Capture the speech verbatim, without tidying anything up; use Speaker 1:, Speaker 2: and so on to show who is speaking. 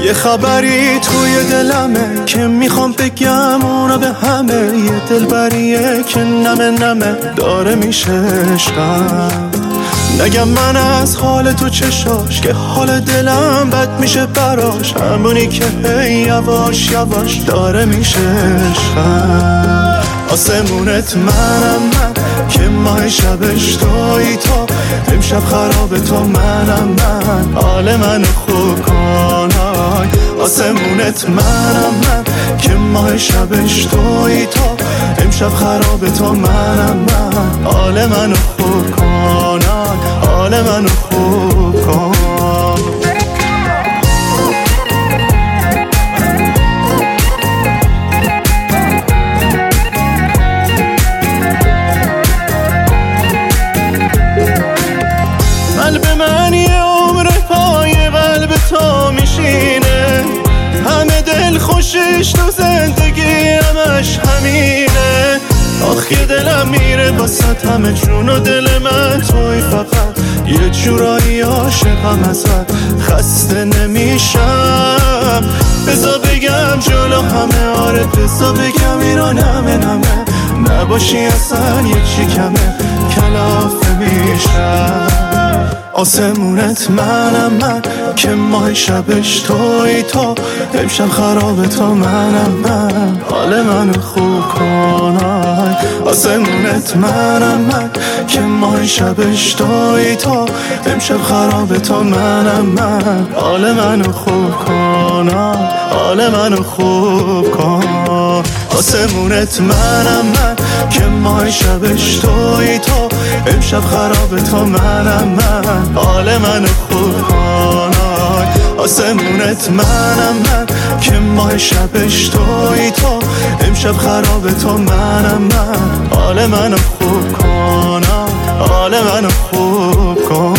Speaker 1: یه خبری توی دلمه که میخوام بگم اونو به همه، یه دلبریه که نمه نمه داره میشه عشقم. نگم من از حال تو چشاش که حال دلم بد میشه براش، همونی که هی یواش یواش داره میشه عشقم. آسمونت منم من که ماه شبش توی تو، امشب خراب تو منم من، حال من خوب کنای. آسمونت منم من که ماه شبش توی تو، امشب خراب تو منم من، حال من خوب کنای، حال من خوب کن. قلب من یه عمر پای قلب تو میشینه، همه دل خوشش تو زندگی همش همینه. آخ یه دلم میره واسط همه جون و دل من توی، فقط یه جورایی عاشقم ازت خسته نمیشم. بذار بگم جلو همه، آره بذار بگم اینا نمه نمه، نباشی اصلا یه چی کمه کلافه میشم. آسمونت منم من که ماه شبش توی تو، امشب خراب تو منم من، حال من خوب کنای. آسمونت منم من که ماه شبش توی تو، امشب خراب تو منم من، حال من خوب کنای، حال من خوب کن. آسمونت منم من که ماه شبش توی تو، امشب خراب تو منم من، حال من خوب کنای. آسمونت منم من که ماه شبش توی تو، امشب خراب تو منم من، حال من خوب کنای، حال من خوب کن.